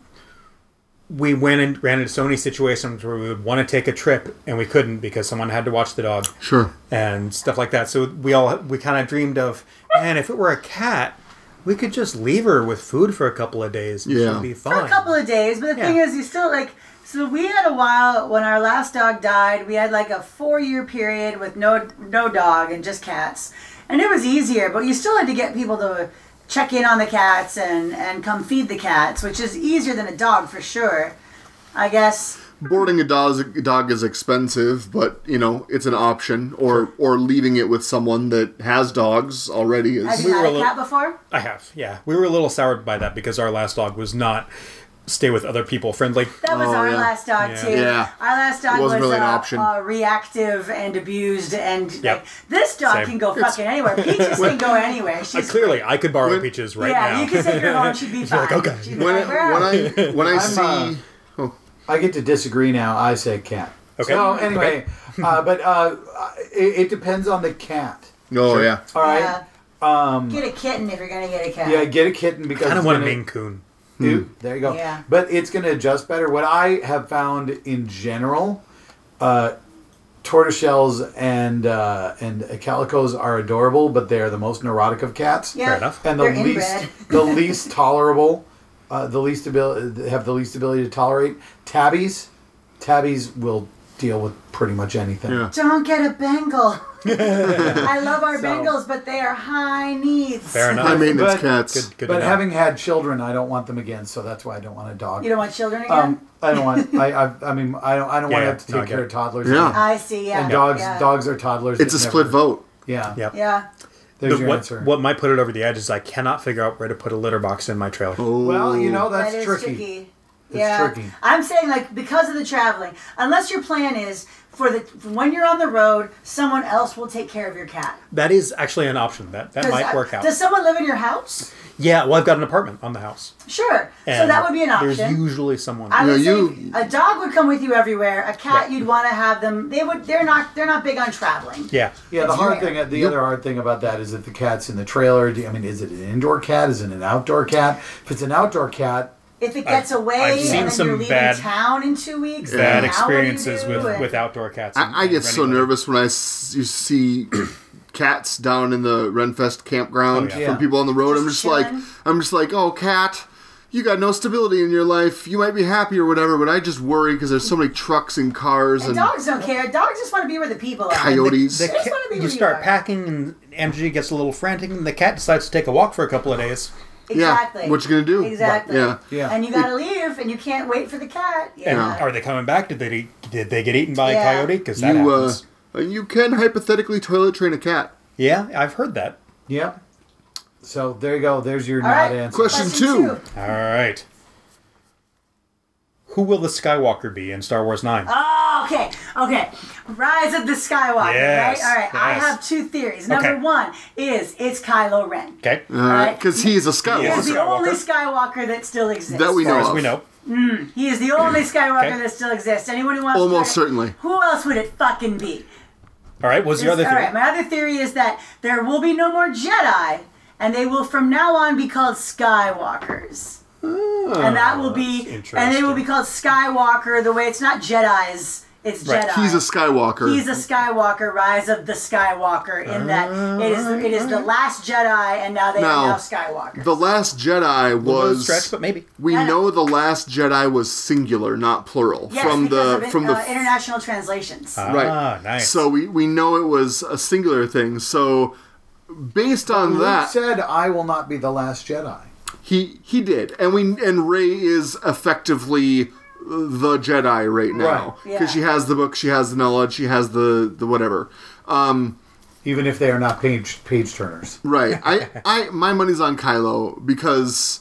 we went and ran into so many situations where we would want to take a trip and we couldn't because someone had to watch the dog Sure. and stuff like that. So we all we kind of dreamed of, man, if it were a cat, we could just leave her with food for a couple of days. And Yeah. she'd be For fine. a couple of days, but the thing Yeah. is, you still like. So we had a while when our last dog died. We had like a four-year period with no no dog and just cats, and it was easier. But you still had to get people to check in on the cats and and come feed the cats, which is easier than a dog for sure. I guess. Boarding a dog, a dog is expensive, but you know it's an option. Or or leaving it with someone that has dogs already Have is. you We had were a a cat little- before? I have, yeah. We were a little soured by that because our last dog was not stay with other people friendly. That was Oh, our yeah. last dog Yeah. too. Yeah. Our last dog It wasn't was really an uh, option. uh, reactive and abused, and Yep. like this dog Same. can go It's- fucking anywhere. Peaches can go anywhere. Uh, She's clearly, I could borrow When- Peaches right yeah, now. you can take her home. She'd be She'd be fine. like, okay. She'd be When like, "Where when are you?" I when I I'm, see uh, I get to disagree now. I say cat. Okay. So anyway, uh, but uh, it, it depends on the cat. oh yeah All right. Yeah. Um, Get a kitten if you're gonna get a cat. yeah, get a kitten because I kind of it's want a gonna- Maine Coon. Ooh, there you go. Yeah. But it's going to adjust better. What I have found in general, uh, tortoiseshells and uh, and calicos are adorable, but they are the most neurotic of cats. Yeah. Fair enough. And the They're least inbred. the least tolerable, uh, the least ability have the least ability to tolerate. Tabbies, tabbies will deal with pretty much anything. yeah. Don't get a Bengal. I love our So- Bengals, but they are high needs. Fair enough. High maintenance But- cats. Good, good to But know. having had children, I don't want them again, so that's why I don't want a dog. You don't want children again? Um, I don't want. I, I. I mean, I don't. I don't Yeah, want to yeah. have to No, I take get care it. of toddlers. Yeah. again. I see. Yeah. And dogs. Yeah. Dogs are toddlers. It's a that split never- vote. Yeah. Yep. Yeah. There's The- your what, answer. what might put it over the edge is I cannot figure out where to put a litter box in my trailer. Oh. Well, you know that's That is tricky. tricky. Yeah, tricky. I'm saying like because of the traveling, unless your plan is for the when you're on the road, someone else will take care of your cat. That is actually an option. That that 'Cause, might uh, work out. Does someone live in your house? Yeah, well, I've got an apartment on the house. Sure. so And that would be an option. There's usually someone. I would You know, say you- a dog would come with you everywhere. A cat, Right. you'd want to have them. They would. They're not. They're not big on traveling. yeah. Yeah, the It's hard rare. thing, the other hard thing about that is if the cat's in the trailer. do- I mean, is it an indoor cat? Is it an outdoor cat? If it's an outdoor cat, If it gets I've- away I've and seen then some you're leaving bad- town in two weeks, then Bad now what do you experiences do? with, And- with outdoor cats. and- I, I and get so renting them. nervous when I s- you see cats down in the Renfest campground Oh, yeah. from people on the road. Just I'm just like, chilling. I'm just like, oh, cat, you got no stability in your life. You might be happy or whatever, but I just worry because there's so many trucks and cars And and, dogs don't care. Dogs just want to be where the people are. coyotes. The They just cat- wanna be you where you start are. packing, and Angie gets a little frantic, and the cat decides to take a walk for a couple of days. Exactly. Yeah, what you gonna do? Exactly. Yeah. Yeah. And you gotta leave, and you can't wait for the cat. Yeah. Yeah. Are they coming back? Did they did they get eaten by Yeah. a coyote? Because that You uh, happens. you can hypothetically toilet train a cat. Yeah, I've heard that. yeah. So there you go. There's your All not right. answer. Question two. All right. Who will the Skywalker be in Star Wars nine? Oh, okay, okay. Rise of the Skywalker, Yes, right? All right. I yes. have two theories. Number Okay. one is it's Kylo Ren. Okay. Right. Because he is a He is Skywalker. the Skywalker. only Skywalker that still exists. That we As far know as of. we know. He is the only Skywalker Okay. that still exists. Anyone who wants Almost to certainly. Who else would it fucking be? All right. What's your other All theory? right, my other theory is that there will be no more Jedi, and they will from now on be called Skywalkers. and that will be, that's and they will interesting. be called Skywalker the way it's not Jedi's, it's Right. Jedi. He's a Skywalker. He's a Skywalker, Rise of the Skywalker, in that it is it is the last Jedi, and now they Now, are now Skywalker. the Last Jedi A little was. stretch, but maybe. We I know. know the Last Jedi was singular, not plural. yes, from because the of it, from the uh, international translations. right. Ah, nice. So we we know it was a singular thing. So based on Luke that, said, "I will not be the last Jedi." he he did, and we and Rey is effectively the Jedi right now Right. because Yeah. she has the book, she has the knowledge, she has the the whatever. Um, Even if they are not page page turners. Right. I, I my money's on Kylo because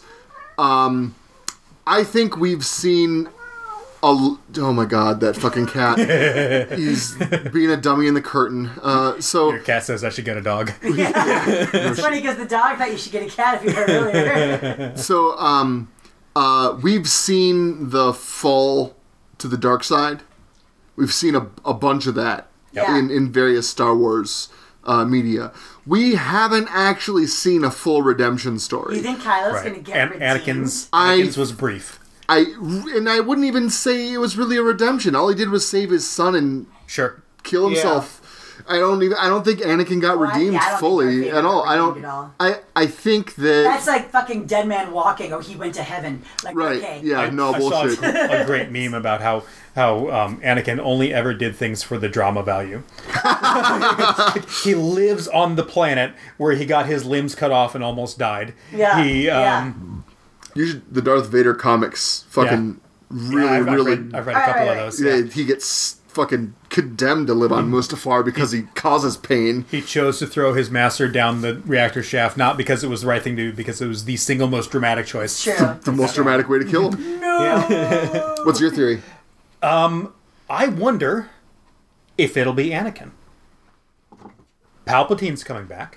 um I think we've seen a l- oh my god, that fucking cat. He's being a dummy in the curtain. Uh so Your cat says I should get a dog. It's funny because the dog thought you should get a cat if you heard earlier. so um uh we've seen the fall to the dark side. We've seen a, a bunch of that Yeah. in in various Star Wars uh, media. We haven't actually seen a full redemption story. You think Kylo's Right. going to get And redeemed? Anakin's, I- Anakin's was brief. I and I wouldn't even say it was really a redemption. All he did was save his son and Sure. kill himself. I don't even. I don't think Anakin got Well, I- redeemed yeah, I don't think fully Darth Vader at all. got I don't. redeemed at all. I I think that That's like fucking dead man walking. Oh, he went to heaven. Like, right. okay. Yeah. no I bullshit. saw a, a great meme about how how um, Anakin only ever did things for the drama value. He lives on the planet where he got his limbs cut off and almost died. Yeah, He yeah. um, You should, the Darth Vader comics fucking really yeah, I've, I've really. read, I've read a Right, couple right, of right. those. yeah, Yeah. he gets fucking condemned to live on Mustafar because he causes pain. He chose to throw his master down the reactor shaft, not because it was the right thing to do, because it was the single most dramatic choice. True. The most dramatic way to kill him. Yeah. What's your theory? I wonder if it'll be Anakin. Palpatine's coming back.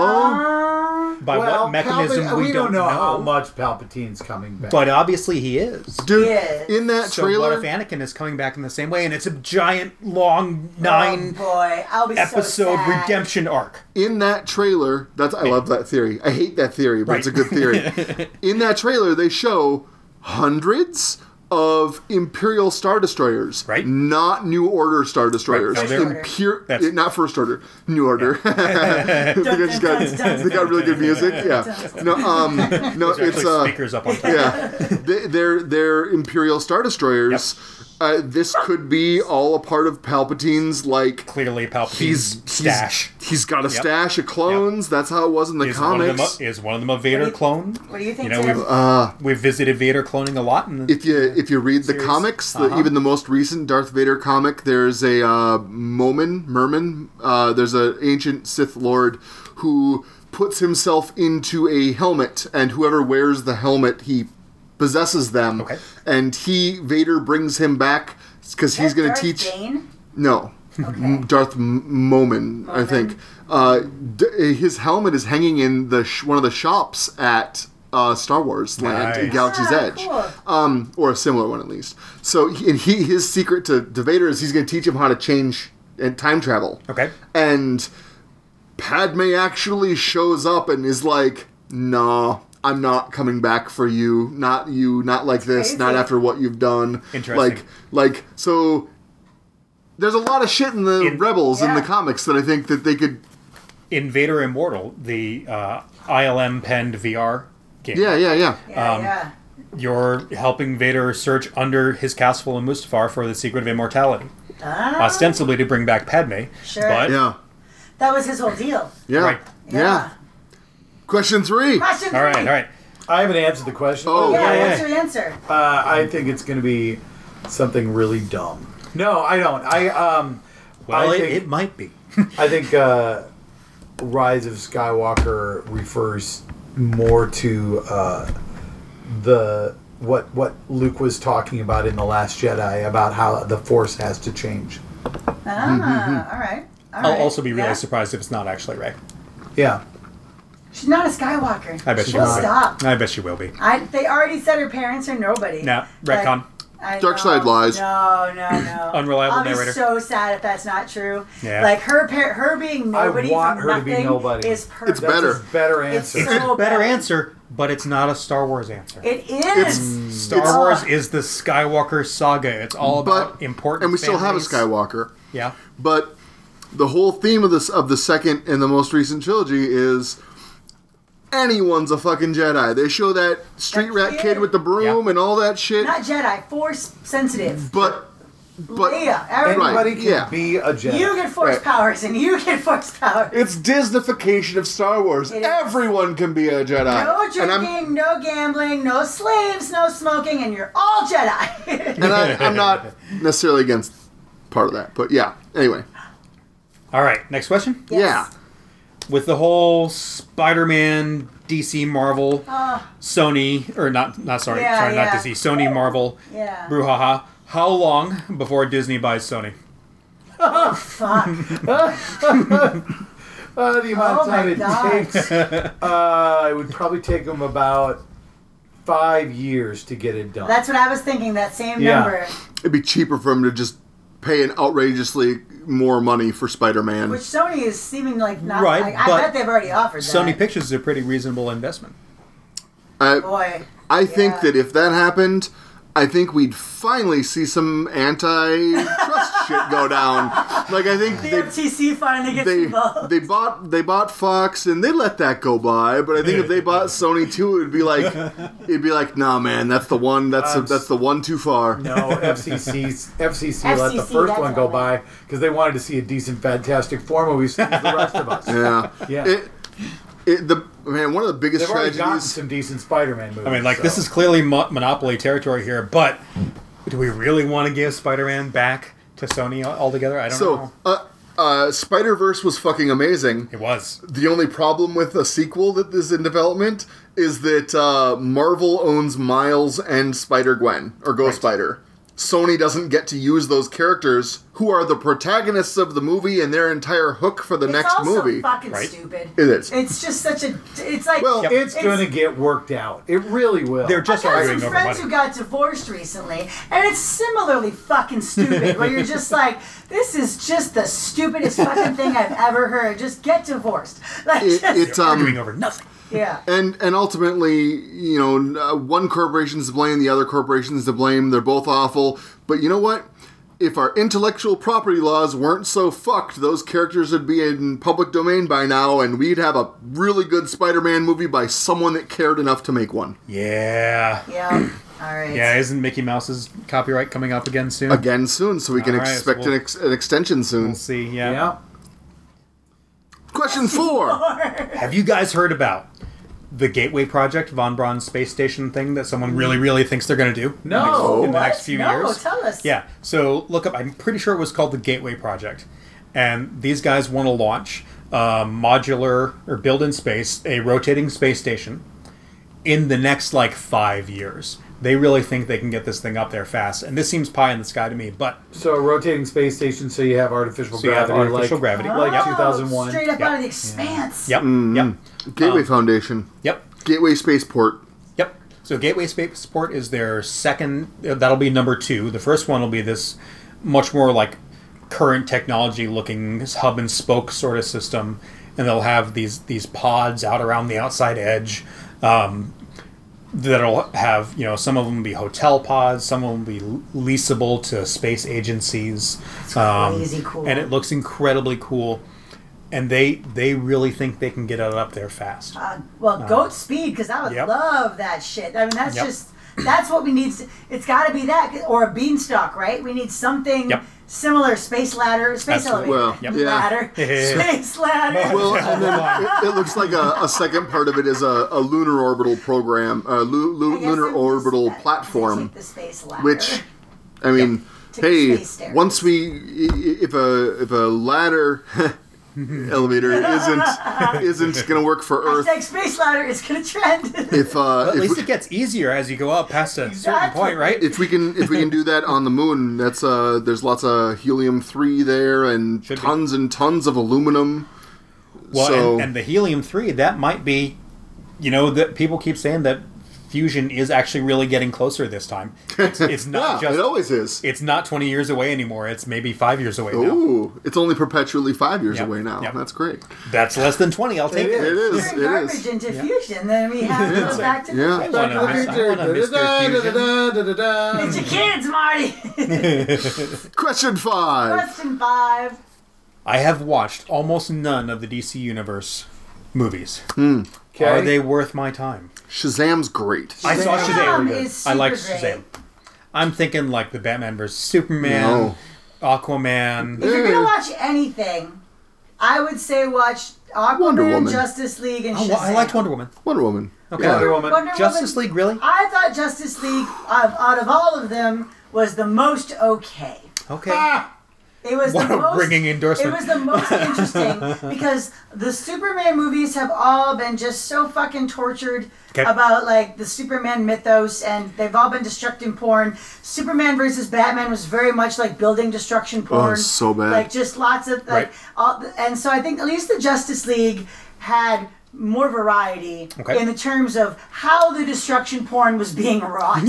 Oh, By what mechanism Palpa- we, we don't know, how know. much Palpatine's coming back. But obviously he is. dude! Yes. In that So trailer, what if Anakin is coming back in the same way, and it's a giant, long, Oh nine boy, I'll be so episode sad. redemption arc? in that trailer, that's I love that theory. I hate that theory, but it's a Right. good theory. In that trailer, they show hundreds of Imperial Star Destroyers, Right. Not New Order Star Destroyers. Right. No, they're- Imper- That's- not First Order, New Order. they just got dun, dun, they got really good music. Yeah, no, um, no, There's it's actually uh, speakers up on top. yeah, they, they're they're Imperial Star Destroyers. Uh, this could be all a part of Palpatine's like. Clearly, Palpatine's He's stash. He's, he's got a stash of clones. That's how it was in the Is one, of them comics. a, is one of them a Vader clone? What do you think, You know, Tim? we've, Uh, we've visited Vader cloning a lot. In the, if you if you read the Series. comics, the, Uh-huh. even the most recent Darth Vader comic, there's a uh, Momin Merman. Uh, there's an ancient Sith Lord who puts himself into a helmet, and whoever wears the helmet, he possesses them, Okay. and he Vader brings him back because he's going to teach. Bane? No. Okay. Darth M- Momin, I Momin. think. Uh, d- his helmet is hanging in the sh- one of the shops at uh, Star Wars Land, Nice. Galaxy's Ah, Edge, cool. um, or a similar one at least. So, he, and he his secret to, to Vader is he's going to teach him how to change and time travel. Okay. And Padme actually shows up and is like, "Nah, I'm not coming back for you. Not you. Not like this. crazy. Not after what you've done." Interesting. Like, like so. There's a lot of shit in the In- Rebels in the Yeah. comics that I think that they could. In Vader Immortal, the uh, I L M penned V R game. Yeah, yeah, yeah. Yeah, Um, yeah. You're helping Vader search under his castle in Mustafar for the secret of immortality. Ah, Ostensibly to bring back Padme. Sure. But Yeah. that was his whole deal. Yeah. Right. Yeah. Yeah. Question three. Question all right, three. all right. I haven't answered the question. Oh. Yeah, Yeah, what's yeah. your answer? Uh, I think it's going to be something really dumb. No, I don't. I um. Well, I it, think, it might be. I think uh, Rise of Skywalker refers more to uh, the what what Luke was talking about in The Last Jedi about how the Force has to change. Ah, all right. All I'll right. also be really Yeah. surprised if it's not actually Rey. Yeah. She's not a Skywalker. I bet she We'll will stop. be. I bet she will be. I, they already said her parents are nobody. Nah, Like, retcon. I Dark know. side lies. No, no, no. Unreliable I'll narrator. be so sad if that's not true. Yeah. Like her, par- her being I nobody want from her to be nothing nobody. is perfect. It's better. That's a better It's answer. so Better bad. answer, but it's not a Star Wars answer. It is. Star It's- Wars is the Skywalker saga. It's all about But important. and we still have a families. Skywalker. Yeah. But the whole theme of this of the second and the most recent trilogy is anyone's a fucking Jedi. They show that street That rat kid. kid with the broom Yeah. and all that shit. Not Jedi, Force sensitive. But but Leia, everybody. Anybody Right, can yeah. be a Jedi. You get Force Right. powers, and you get Force powers. it's Disneyfication of Star Wars. It is. Everyone can be a Jedi. No and I'm drinking, no gambling, no slaves, no smoking, and you're all Jedi. and I, I'm not necessarily against part of that. But yeah. Anyway. All right. Next question. Yes. Yeah. With the whole Spider-Man, D C, Marvel, Sony, or not, not sorry, Yeah, sorry, yeah. not D C, Sony, Marvel, Yeah. brouhaha. How long before Disney buys Sony? Fuck. Uh, the amount Oh of time my it God. takes, uh, it would probably take them about five years to get it done. That's what I was thinking, that same Yeah. number. It'd be cheaper for him to just pay an outrageously more money for Spider-Man. Which Sony is seeming like not. Right, like, I but bet they've already offered that. Sony Pictures is a pretty reasonable investment. I, Boy. I think Yeah. that if that happened, I think we'd finally see some antitrust shit go down. Like I think The they F T C finally gets they involved. they bought they bought Fox and they let that go by. But I think if they bought Sony too, it'd be like it'd be like, nah, man, that's the one. That's Um, the, that's the one too far. No, F C C F C C let the F C C, first that's one go all by right. because they wanted to see a decent Fantastic Four movie as soon as the rest of us. Yeah, Yeah. It, it, the man, one of the biggest They've already gotten tragedies. some decent Spider-Man movies. I mean, like, this so. is clearly mo- monopoly territory here, but do we really want to give Spider-Man back to Sony al- altogether? I don't So, know. uh, uh, Spider Verse was fucking amazing. It was. The only problem with a sequel that is in development is that uh, Marvel owns Miles and Spider Gwen or Ghost Spider. Sony doesn't get to use those characters who are the protagonists of the movie and their entire hook for the It's next also movie. fucking Right? stupid. It is. It's just such a. It's like. Well, It's, It's- going to get worked out. It really will. They're just I've got arguing some over friends money. who got divorced recently, and it's similarly fucking stupid. Where you're just like, this is just the stupidest fucking thing I've ever heard. Just get divorced. Like, It, just, it, Arguing um, over nothing. yeah. and and ultimately, you know, uh, one corporation's to blame, the other corporation's to blame. They're both awful. But you know what? If our intellectual property laws weren't so fucked, those characters would be in public domain by now, and we'd have a really good Spider-Man movie by someone that cared enough to make one. Yeah. Yeah. All right. Yeah, isn't Mickey Mouse's copyright coming up again soon? Again soon, so we can All right, so expect we'll- an, ex- an extension soon. We'll see, yeah. Yeah. Question four. Have you guys heard about the Gateway Project, Von Braun's space station thing that someone really, really thinks they're going to do? No. In the What? next few no, years? tell us. Yeah, so look up, I'm pretty sure it was called the Gateway Project. And these guys want to launch a modular, or build in space, a rotating space station in the next like five years. They really think they can get this thing up there fast, and this seems pie in the sky to me. But So a rotating space station, so you have artificial So you have gravity, artificial like gravity. Oh, like two thousand one. Straight up Yep. out of the expanse. yep, yep, Gateway Um, Foundation. yep. Gateway Spaceport. Yep. So Gateway Spaceport is their second. That'll be number two. The first one will be this much more like current technology looking hub and spoke sort of system, and they'll have these these pods out around the outside edge. Um, that'll have, you know, some of them will be hotel pods, some of them will be leasable to space agencies. It's Um, crazy cool. and it looks incredibly cool. And they they really think they can get it up there fast. Uh, well, goat speed, because I would Yep. love that shit. I mean, that's Yep. just that's what we need. to- It's got to be that or a beanstalk, right? We need something Yep. similar. Space ladder, space Absolutely. elevator, Well, yeah. ladder, space ladder. Well, and then it, it looks like a, a second part of it is a, a lunar orbital program, a lu, lu, I guess lunar I'm just- orbital that- platform, take the space ladder. which, I mean, Take the hey, space stairs. once we, i- if a if a ladder elevator isn't isn't gonna work for Earth, Hashtag space ladder is gonna trend. if uh, At if least we, it gets easier as you go up past a certain Exactly. point, right? if we can if we can do that on the moon, that's uh there's lots of helium three there and Should be. tons and tons of aluminum. Well, so and, and the helium three, that might be, you know, that people keep saying that fusion is actually really getting closer this time. It's, it's not yeah, just. it always is. It's not twenty years away anymore. It's maybe five years away now. Ooh, it's only perpetually five years Yep, away now. yep. That's great. That's less than twenty. I'll take It it. It is. Turn It garbage is. into fusion, then we have to go back to Yeah. I the want future. a, I want a Mister Fusion. It's your kids, Marty. Question five. Question five. I have watched almost none of the D C Universe movies. Okay. Are they worth my time? Shazam's great. I saw Shazam Shazam. is I like super Shazam. great. I'm thinking like the Batman versus Superman, No. Aquaman. If you're Eh. gonna watch anything, I would say watch Wonder Aquaman, Woman. Justice League, and Oh, Shazam. well, I liked Wonder Woman. Wonder Woman. Okay. Yeah. Wonder Woman. Wonder Justice Woman- League, really? I thought Justice League, out out of all of them, was the most okay. Okay. It was What the a most, ringing endorsement. It was the most interesting because the Superman movies have all been just so fucking tortured Okay. about like the Superman mythos, and they've all been destructing porn. Superman versus Batman was very much like building destruction porn. it's so bad. Like just lots of like, Right. all, and so I think at least the Justice League had more variety Okay. in the terms of how the destruction porn was being wrought.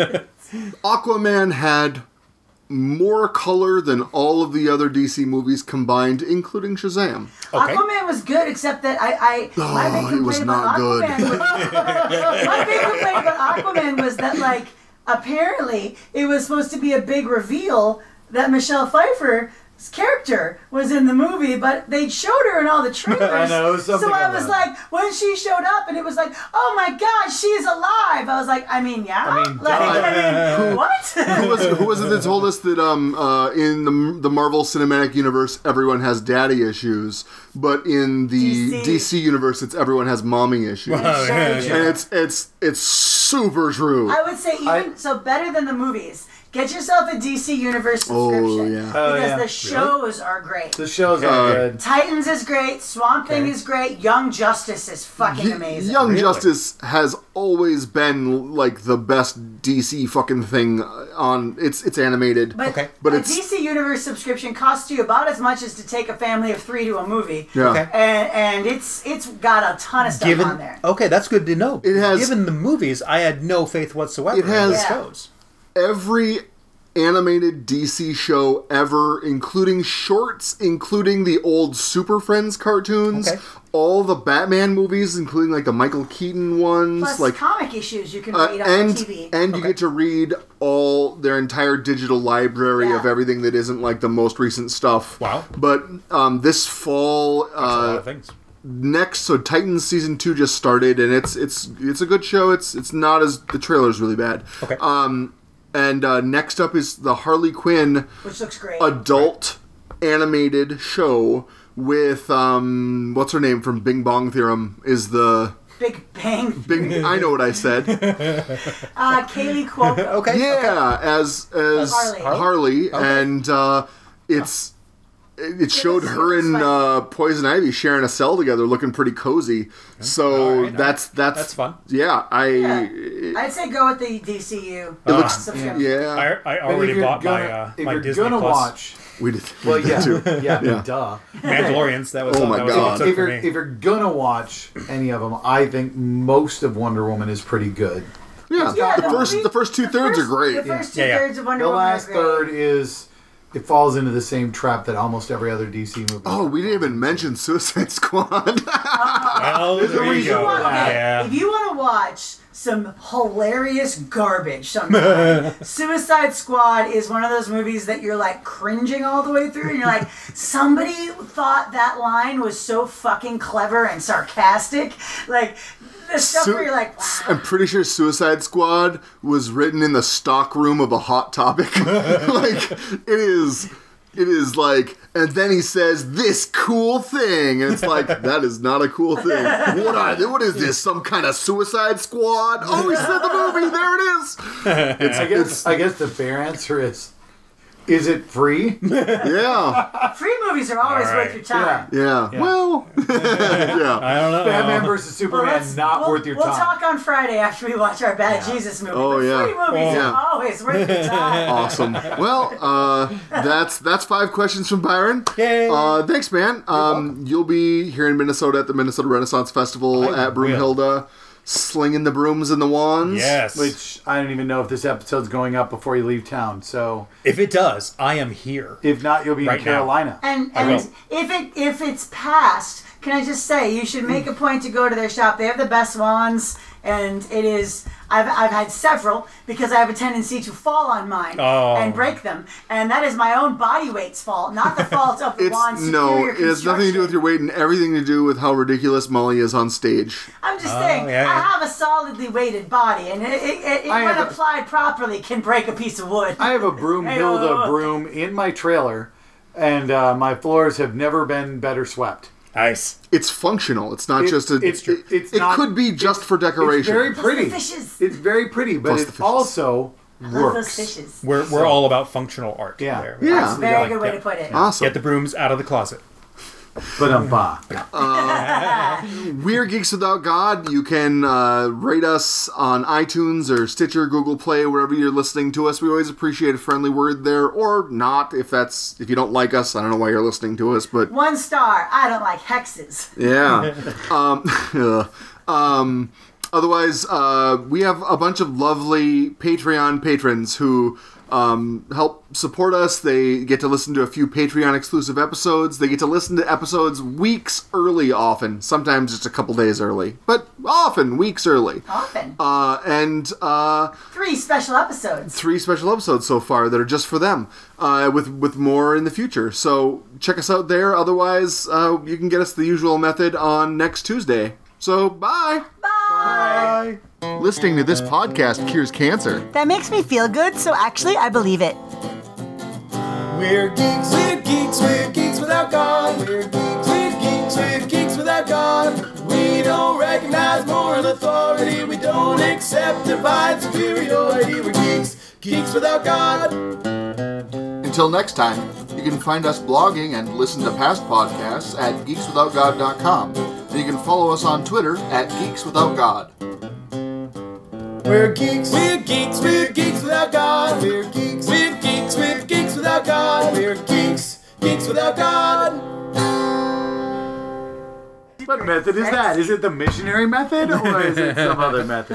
Aquaman had more color than all of the other D C movies combined, including Shazam. Okay. Aquaman was good, except that I, I my big Oh, it complaint was about not good. Aquaman was, my big complaint about Aquaman was that like apparently it was supposed to be a big reveal that Michelle Pfeiffer's character was in the movie, but they showed her in all the trailers. I know, it was something so I on was that. like, when she showed up and it was like, oh my gosh, she's alive. I was like, I mean, yeah, I mean, like, I mean, what? Who was, who was it that told us that um, uh, in the, the Marvel Cinematic Universe, everyone has daddy issues, but in the D C. D C universe, it's everyone has mommy issues. Oh, yeah, Very yeah. true. And it's it's it's super true. I would say even I- so better than the movies. Get yourself a D C Universe Oh, subscription. yeah. Oh, because yeah. the shows are great. The shows are Uh, good. Titans is great. Swamp Thing Okay. is great. Young Justice is fucking Y- amazing. Young Really? Justice has always been like the best D C fucking thing on. It's it's animated. but Okay. But a it's- D C Universe subscription costs you about as much as to take a family of three to a movie. Yeah. Okay. And and it's it's got a ton of stuff Given on there. okay, that's good to know. It has- Given the movies, I had no faith whatsoever. It has- in the Yeah. shows. Every animated D C show ever, including shorts, including the old Super Friends cartoons, Okay. all the Batman movies, including like the Michael Keaton ones, Plus like comic issues you can uh, read on and T V. and you Okay. get to read all their entire digital library Yeah. of everything that isn't like the most recent stuff. Wow. But um, this fall, That's a lot uh, of things. next, so Titans season two just started, and it's it's it's a good show. It's it's not as the trailer's really bad. Okay. Um, and uh, next up is the Harley Quinn Which looks great. adult animated show with um, what's her name from Bing Bong Theorem is the Big Bang. Bing. I know what I said. Uh, Kaylee Cuoco. Okay. Yeah, as as Harley. Harley, Okay. and uh, it's it showed was- her it was and fun. uh, Poison Ivy sharing a cell together, looking pretty cozy. So All right, that's that's That's fun. Yeah, I. Yeah. I'd say go with the D C U. It looks. subscription. Yeah, I, I But already if you're bought gonna, my uh, if my you're Disney gonna Plus watch, we did. we well, did yeah, too. yeah, Yeah. duh. Mandalorians. That was Oh all, my that was God. all it took If for you're me. if you're gonna watch any of them, I think most of Wonder Woman is pretty good. Yeah, Yeah, the first movie- the first two the thirds first- are great. The first two Yeah, yeah. thirds of Wonder The Woman last are great. third is it falls into the same trap that almost every other D C movie. Oh, we didn't even mention Suicide Squad. well, There's a there you reason go. why. Okay, Yeah. if you want to watch some hilarious garbage sometime, Suicide Squad is one of those movies that you're like cringing all the way through, and you're like, somebody thought that line was so fucking clever and sarcastic. Like, the stuff Su- where you're like, wow. I'm pretty sure Suicide Squad was written in the stock room of a Hot Topic. Like it is, it is like, and then he says this cool thing, and it's like that is not a cool thing. What are what is this? Some kind of Suicide Squad? Oh, he said the movie. There it is. It's, I guess it's I guess the fair answer is, is it free? yeah, Free movies are always All right. worth your time. yeah. Yeah. Well, yeah. I don't know. Batman versus Superman, let's- not we'll, worth your we'll time. talk on Friday after we watch our Bad Yeah. Jesus movie. Oh, but yeah. Free movies Yeah. are always worth your time. Awesome. Well, uh, that's that's five questions from Byron. Yay. Uh, thanks, man. Um, you'll be here in Minnesota at the Minnesota Renaissance Festival I at Broomhilda, slinging the brooms and the wands. Yes. Which I don't even know if this episode's going up before you leave town. So If it does, I am here. if not, you'll be Right in now. Carolina. And I and will. if it if it's past, can I just say you should make a point to go to their shop. They have the best wands, and it is. I've I've had several because I have a tendency to fall on mine Oh. and break them, and that is my own body weight's fault, not the fault of the It's wand's no, superior it has nothing to do with your weight and everything to do with how ridiculous Molly is on stage. I'm just Oh, saying, yeah, I yeah. have a solidly weighted body, and it, it, it, it I when have a- applied properly, can break a piece of wood. I have a Broomhilda Hey-oh. broom in my trailer, and uh, my floors have never been better swept. Nice. It's functional. It's not It- just a. it's it it's it not- could be just for decoration. It's very Plus pretty. the fishes. It's very pretty, but Plus the it fishes. also Love those works. fishes. We're, we're So- all about functional art. Yeah. There. Yeah. That's a very Yeah. good way Yeah. to put it. Awesome. Get the brooms out of the closet. But um, bah. We're Geeks Without God. You can uh, rate us on iTunes or Stitcher, Google Play, wherever you're listening to us. We always appreciate a friendly word there, or not if that's if you don't like us. I don't know why you're listening to us, but One star. I don't like hexes. yeah. um, yeah. um, otherwise, uh, we have a bunch of lovely Patreon patrons who um, help support us. They get to listen to a few Patreon exclusive episodes. They get to listen to episodes weeks early often. Sometimes just a couple days early, but often weeks early. Often. Uh, and uh, Three special episodes. three special episodes so far that are just for them, uh, with with more in the future. So check us out there. Otherwise, uh, you can get us the usual method on next Tuesday. So bye. Bye. Listening to this podcast cures cancer. That makes me feel good, so actually, I believe it. We're geeks, we're geeks, we're geeks without God. We're geeks, we're geeks, we're geeks without God. We don't recognize moral authority. We don't accept divine superiority. We're geeks, geeks without God. Until next time, you can find us blogging and listen to past podcasts at geeks without god dot com. And you can follow us on Twitter at geeks without god. We're geeks, we're geeks, we're geeks without God. We're geeks, we're geeks, we're geeks without God. We're geeks, geeks without God. What method is that? Is it the missionary method or is it some other method?